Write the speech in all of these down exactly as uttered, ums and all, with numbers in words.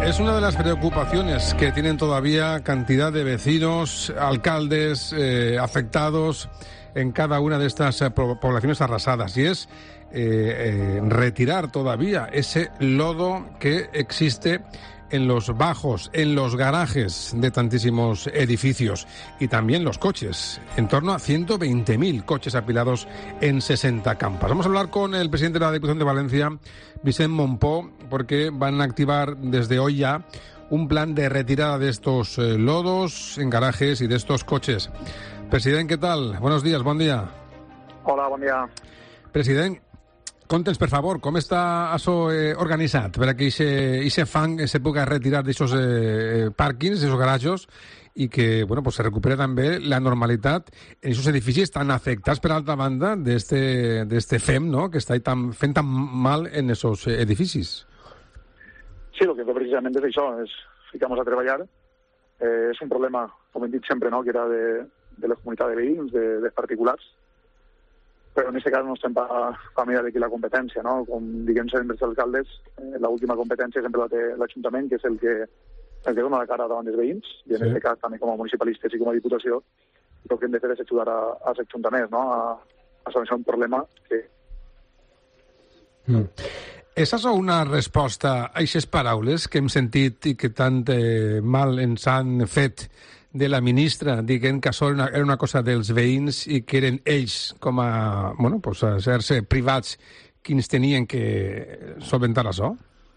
Es una de las preocupaciones que tienen todavía cantidad de vecinos, alcaldes, eh, afectados en cada una de estas eh, poblaciones arrasadas, y es eh, eh, retirar todavía ese lodo que existe en los bajos, en los garajes de tantísimos edificios y también los coches, en torno a ciento veinte mil coches apilados en sesenta campas. Vamos a hablar con el presidente de la Diputación de Valencia, Vicent Mompó, porque van a activar desde hoy ya un plan de retirada de estos eh, lodos en garajes y de estos coches. President, ¿qué tal? Buenos días, bon dia. Hola, bon dia. President, conta'ns, per favor, com està això eh, organitzat perquè aquest fang se pugui retirar d'aquests eh, pàrquings, d'aquests garajos, i que bueno, pues se recupere també la normalitat en aquests edificis tan afectats, per altra banda, d'este F E M, no?, que està tan, fent tan mal en aquests edificis. Sí, el que precisament és això, és ficar-nos a treballar. Eh, és un problema, com hem dit sempre, no?, que era de, de la comunitat de veïns, de, de particulars, però en aquest cas no estem per pa mirar d'aquí la competència, no? Com diguem sempre els alcaldes, eh, l'última competència sempre la té l'Ajuntament, que és el que, el que dona la cara davant dels veïns, i en aquest sí. cas també com a municipalistes i com a Diputació, el que hem de fer és ajudar a, als ajuntaments, no?, a, a solucionar un problema que... Mm. És això una resposta a aquestes paraules que hem sentit i que tant eh, mal ens han fet de la ministra, dient que això era una cosa dels veïns i que eren ells, com a, bueno, pues a ser-se privats, quins tenien que solventar això?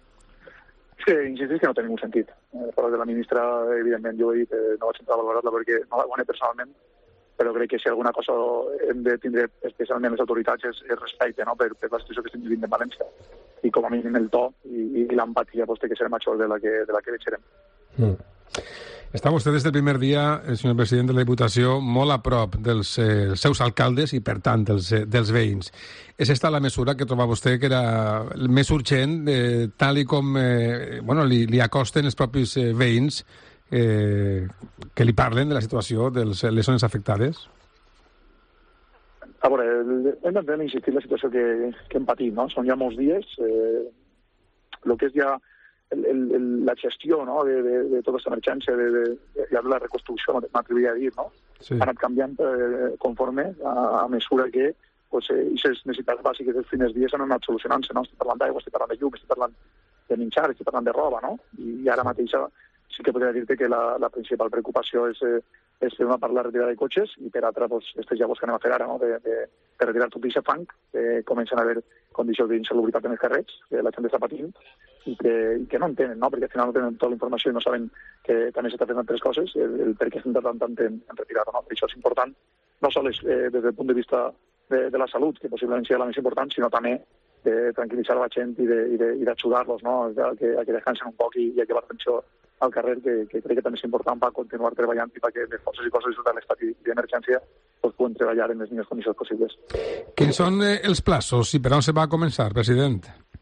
És que insistís que no té ningú sentit. Eh, parles de la ministra, evidentment, jo he dit, eh, no vaig entrar a valorar-la perquè no la conec personalment, però crec que si alguna cosa hem de tindre especialment les autoritats és, és respecte, no?, per, per la situació que estem vivint en València. I com a mínim el to i, i l'empatia pues, té que ser major de la que, de la que deixarem. Mm. Està vostè des del primer dia, el senyor president de la Diputació, molt a prop dels eh, seus alcaldes i, per tant, dels, eh, dels veïns. És esta la mesura que troba vostè que era més urgent, eh, tal i com eh, bueno, li, li acosten els propis eh, veïns eh, que li parlen de la situació de les zones afectades? A veure, hem d'insistir en la situació que, que hem patit, no? Són ja molts dies. Eh, el que és ja El, el, la gestió, no?, de, de, de tota aquesta emergència, de, de, de, de la reconstrucció, m'atreviria a dir, no?, sí. ha anat canviant eh, conforme a, a mesura que pues, eh, aquestes necessitats bàsiques dels primers dies han anat solucionant-se, no? Estic parlant d'aigua, estic parlant de llum, estic parlant de menjar, estic parlant de roba, no? I, i ara mateix sí que podria dir-te que la, la principal preocupació és, eh, és per una part la retirada de cotxes i per altra, pues, aquestes llavors que anem a fer ara, no?, de, de, de retirar tot aquest fang, que comencen a haver condicions d'insalubritat en els carrers, que la gent està patint, i que, i que no entenen, no?, perquè al final no tenen tota la informació i no saben que també s'està fent altres coses, el, el per què estem tardant tant en, en retirar-ho, no? Per això és important, no sols eh, des del punt de vista de, de la salut, que possiblement sigui la més important, sinó també de tranquil·litzar la gent i d'ajudar-los, no?, a que, a que descansen un poc i, i a que l'atenció al carrer, que, que crec que també és important per continuar treballant i perquè les forces i coses de l'estat d'emergència pues, puguen treballar en les millors condicions possibles. Quins són eh, els plaços i per on se va començar, president?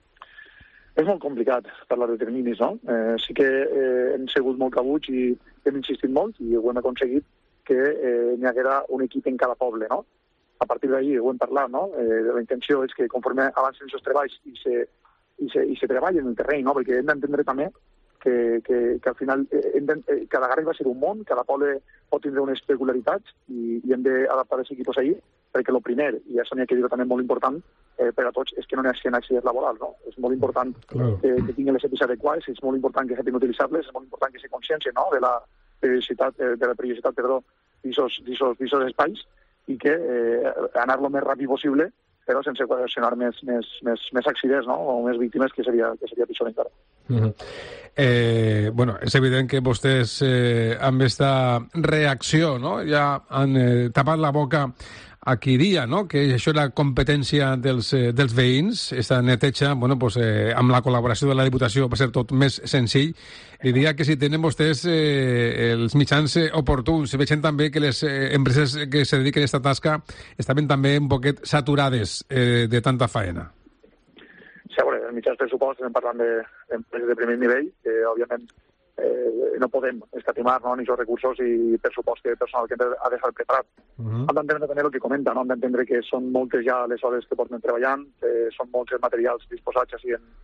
És molt complicat parlar de terminis, no? Eh, sí que eh, hem sigut molt cabuts i hem insistit molt i ho hem aconseguit que eh, n'hi haguera un equip en cada poble, no? A partir d'ahir ho hem parlat, no? Eh, la intenció és que conforme avancen aquests treballs i se, i se, i se treballen en el terreny, no? Perquè hem d'entendre també que, que, que al final eh, eh, cada garaj va ser un món, cada poble pot tindre unes peculiaritats i, i hem d'adaptar els equips ahir, perquè el primer, i això n'hi ha que dir també molt important, eh, per a tots, és que no n'hi hagi accidents laborals, no? És molt important claro. que, que tinguin les epics adequades, és molt important que siguin utilitzables, és molt important que se consciència, no?, de la periodicitat, de la periodicitat, perdó, d'aquests espais, i que eh, anar lo més ràpid possible, però sense ocasionar més, més, més, més accidents, no?, o més víctimes, que seria, que seria pitjor encara. Uh-huh. Eh, bueno, és evident que vostès eh, amb aquesta reacció, no?, ja han eh, tapat la boca a qui dia, no?, que això era competència dels, eh, dels veïns, aquesta neteja, bueno, pues, eh, amb la col·laboració de la Diputació va ser tot més senzill. Li diria que si tenen vostès eh, els mitjans eh, oportuns, si vegin també que les eh, empreses que se dediquen a aquesta tasca estaven també un poquet saturades eh, de tanta faena. Sí, a veure, en mitjans pressupost estem parlant d'empreses de, de primer nivell, que òbviament eh, no podem escatimar, no?, ni els recursos i pressupost que personal que ha d'estar preparat. Uh-huh. Hem d'entendre també el que comenta, no? Hem d'entendre que són moltes ja les hores que porten treballant, eh, són molts els materials disposats així en,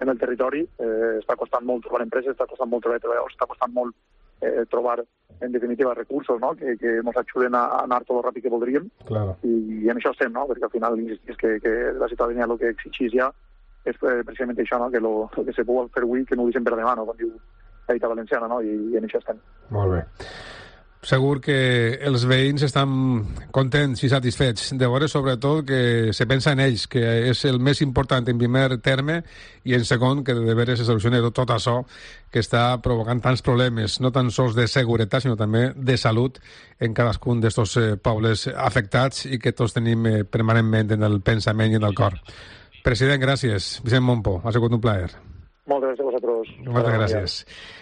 en el territori. Eh, està costant molt trobar empreses, està costant molt trobar treballadors, està costant molt eh, trobar, en definitiva, recursos, no?, que, que ens ajuden a anar tot el ràpid que voldríem. Claro. I, I en això estem, no?, perquè al final insistís que, que la ciutadania el que exigís ja és precisament això, no?, que lo, lo que se pugui fer avui que no ho deixem per demà, no?, com diu la dita valenciana, no?, i, i en això estem. Molt bé. Segur que els veïns estan contents i satisfets de veure sobretot que se pensa en ells, que és el més important en primer terme, i en segon que de veres se solucioni tot, tot això que està provocant tants problemes, no tan sols de seguretat sinó també de salut en cadascun d'estos eh, pobles afectats i que tots tenim eh, permanentment en el pensament i en el cor. President, gràcies. Vicent Montpó, ha sigut un plaer. Moltes gràcies a vosaltres. Moltes gràcies.